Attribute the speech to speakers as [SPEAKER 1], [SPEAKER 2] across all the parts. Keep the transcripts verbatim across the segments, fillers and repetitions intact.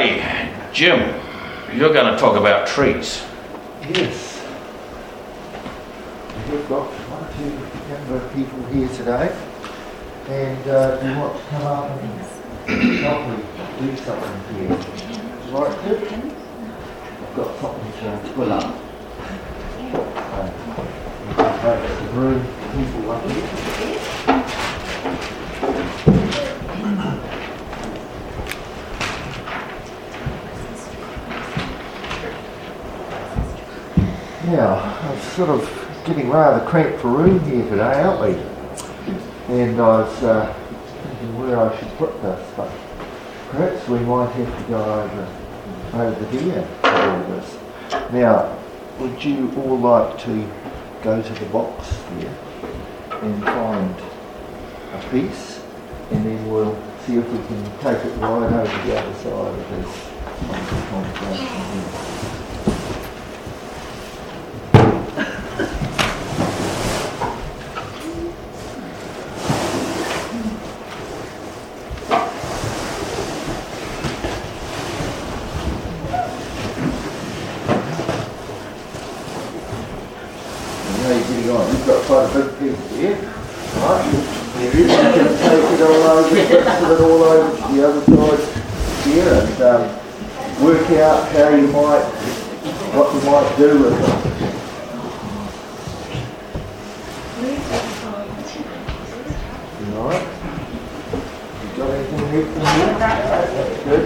[SPEAKER 1] Okay, Jim, you're going to talk about trees.
[SPEAKER 2] Yes. We've got one or two younger people here today, and uh, we want to come up and help me do something here. Would you like to? I've got something to pull up. So, we'll take the room, people up here. Now, I'm sort of getting rather cramped for room here today, aren't we? And I was uh, thinking where I should put this, but perhaps we might have to go over, over here for all this. Now, would you all like to go to the box here and find a piece, and then we'll see if we can take it right over the other side of this conversation here. You've got quite a big piece here, right? There is, you can take it all over, put it all over to the other side here, and um, work out how you might, what you might do with it. Alright? You got anything here from here? That's good.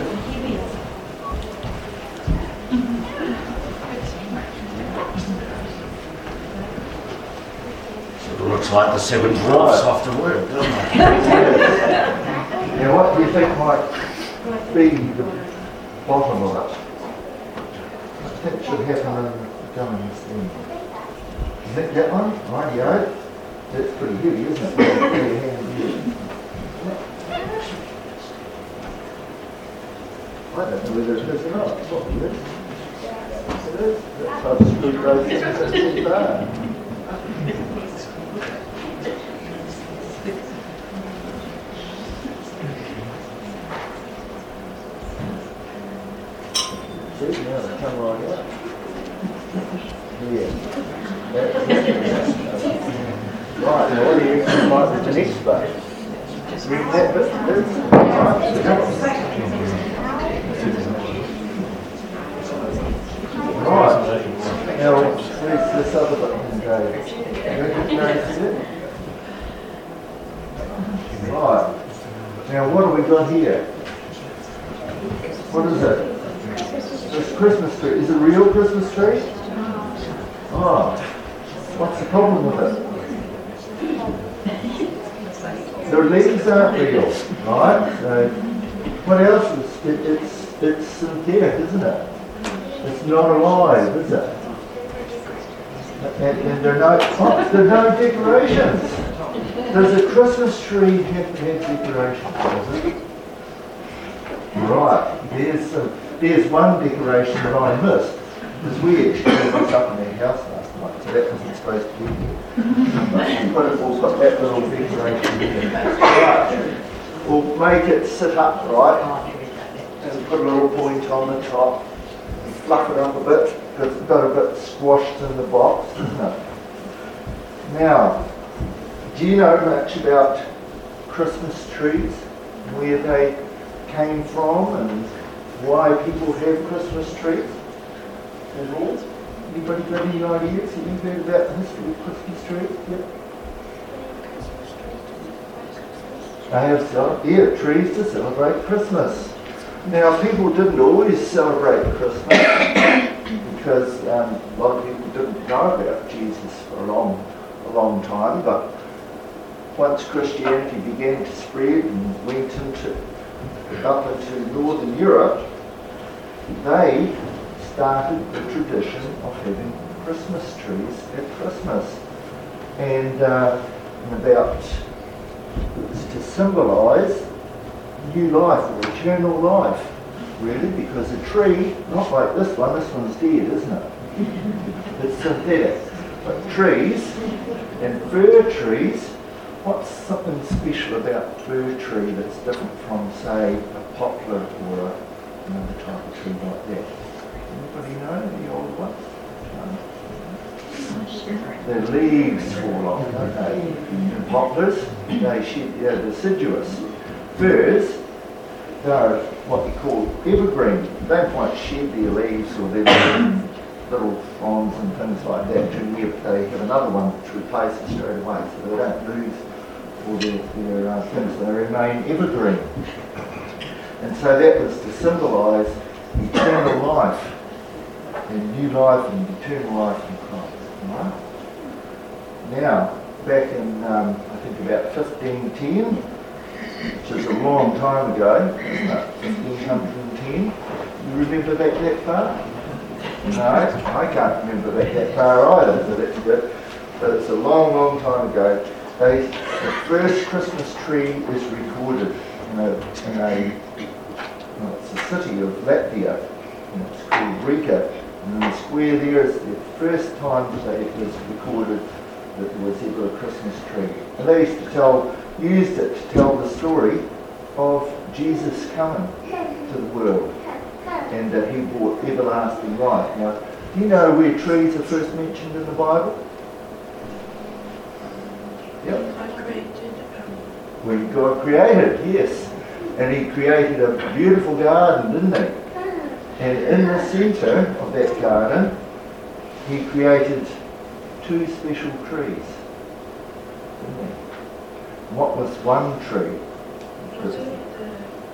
[SPEAKER 1] Looks like the seven dwarfs after work, doesn't it?
[SPEAKER 2] Now, what do you think might be the bottom of it? I think it should happen in the guns then. Is that that one? Rightio. That's pretty heavy, isn't it? Pretty handy. I don't know whether it is or not. It's probably is. It is. That's how the screwdriver is too far. See, now they come right out. Yeah. Right, now what do you think might be the next bit? Read that bit through. Right. Right. Now, where's this other bit going to go? You recognize it? Right. Now, what have we got here? What is it? This Christmas tree. Is it a real Christmas tree? Oh. What's the problem with it? The leaves aren't real, right? So, what else is it? It's it's synthetic, isn't it? It's not alive, is it? And, and there are no oh, there are no decorations. Does a Christmas tree have to have decorations? Does it? Right. There's some. There's one decoration that I missed, because we actually had this up in our house last night, so that wasn't supposed to be here. But we've all got that little decoration here. Right. We'll make it sit upright, and put a little point on the top, and fluff it up a bit, because it's got a bit squashed in the box, isn't it? Now, do you know much about Christmas trees, and where they came from, and why people have Christmas trees at all? Anybody got any ideas? Have you heard about the history of Christmas trees? Yep. They have cel- yeah, trees to celebrate Christmas. Now, people didn't always celebrate Christmas because um, a lot of people didn't know about Jesus for a long, a long time. But once Christianity began to spread and went into up into Northern Europe, they started the tradition of having Christmas trees at Christmas. And uh, about, it was to symbolise new life or eternal life, really, because a tree, not like this one, this one's dead, isn't it? It's synthetic. But trees, and fir trees, what's something special about a fir tree that's different from, say, a poplar or a another type of tree like that. Anybody know any old ones? No. Their leaves fall off, don't they? And poplars, they shed, they're deciduous. Firs, they're what you call evergreen. They don't quite shed their leaves or their little fronds and things like that. And yet they have another one which replaces straight away, so they don't lose all their, their uh, things. They remain evergreen. And so that was to symbolise eternal life, and new life and eternal life in Christ. Right? Now, back in, um, I think about fifteen ten, which is a long time ago, isn't it? fifteen ten. You remember back that far? No, I can't remember back that far either, but it's good. But it's a long, long time ago. They, the first Christmas tree is recorded in a, in a well, it's a city of Latvia, and it's called Riga. And in the square there is the first time that it was recorded that there was ever a Christmas tree. And they used to tell, used it to tell the story of Jesus coming to the world and that he brought everlasting life. Now, do you know where trees are first mentioned in the Bible? Yep. When God created, yes. And he created a beautiful garden, didn't he? And in the centre of that garden, he created two special trees, didn't he? What was one tree?
[SPEAKER 3] Was it the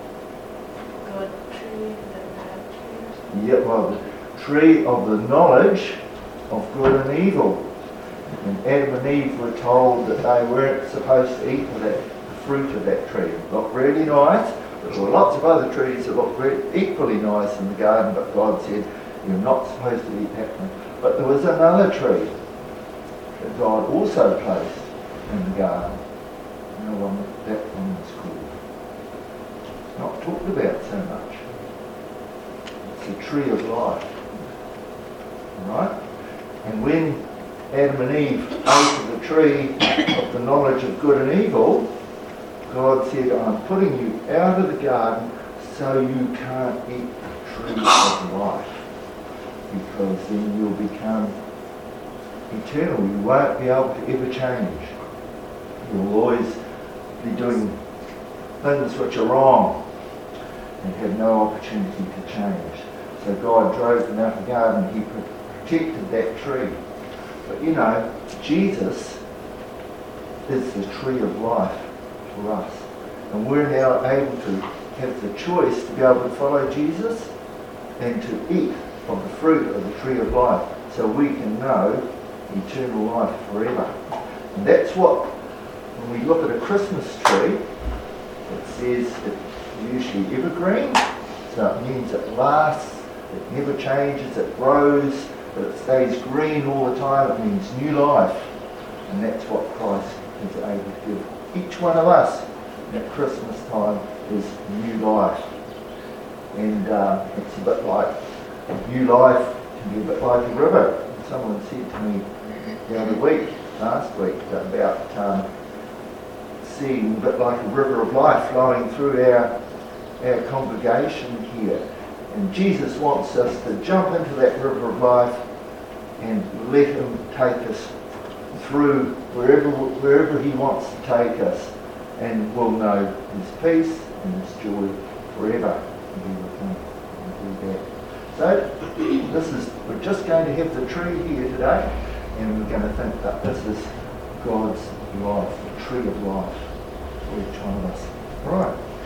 [SPEAKER 3] God tree, the bad tree?
[SPEAKER 2] Yeah, well, the tree of the knowledge of good and evil. And Adam and Eve were told that they weren't supposed to eat of that, the fruit of that tree. It looked really nice. There were lots of other trees that looked really, equally nice in the garden, but God said, you're not supposed to eat that one. But there was another tree that God also placed in the garden. You know what that one was called? It's not talked about so much. It's the tree of life. Right? And when Adam and Eve ate of the tree of the knowledge of good and evil, God said, I'm putting you out of the garden so you can't eat the tree of life, because then you'll become eternal. You won't be able to ever change. You'll always be doing things which are wrong and have no opportunity to change. So God drove them out of the garden. He protected that tree. But you know, Jesus is the tree of life for us. And we're now able to have the choice to be able to follow Jesus and to eat of the fruit of the tree of life, so we can know eternal life forever. And that's what, when we look at a Christmas tree, it says it's usually evergreen, so it means it lasts, it never changes, it grows, but it stays green all the time. It means new life. And that's what Christ is able to give each one of us at Christmas time, is new life. And uh, it's a bit like, new life can be a bit like a river. Someone said to me the other week, last week, about um, seeing a bit like a river of life flowing through our, our congregation here. And Jesus wants us to jump into that river of life and let him take us through wherever wherever he wants to take us, and we'll know his peace and his joy forever and be with him and do that. So this is, we're just going to have the tree here today, and we're going to think that this is God's life, the tree of life for each one of us. Right.